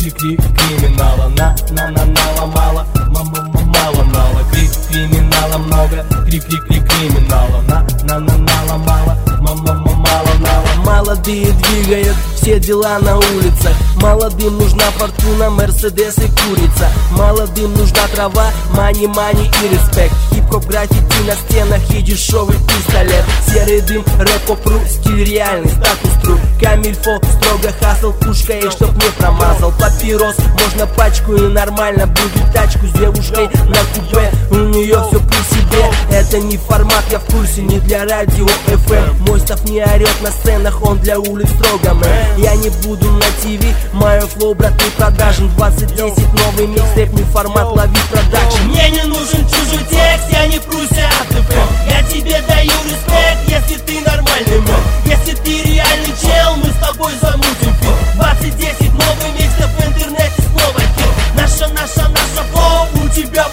криминала. На мало, мало нала. Криминала много, криминала. На мало, мало нала. Молодые двигают все дела на улицах. Молодым нужна фортуна, мерседес и курица. Молодым нужна трава, мани и респект. Хип-хоп, граффити на стенах и дешевый пистолет. Серый дым, рэп-поп-ру, стиль реальный, статус тру. Камильфо, строго хасл, пушка, и чтоб не промазал. Папирос, можно пачку и нормально будет тачку с девушкой на купе. У нее все при себе. Это не формат, я в курсе, не для радио FM. Мой став не орет на сценах, он для улиц строго, мэн. Я не буду на ТВ, мое флоу, брат, не продажен. 2010, новый микстейп, не формат, лови продакшн. Мне не нужен чужой текст, я не пруся от FM. Я тебе даю респект, если ты нормальный мэн. Если ты реальный чел, мы с тобой замутим фит. 2010, новый микстейп в интернете, снова хит. Наша флоу, у тебя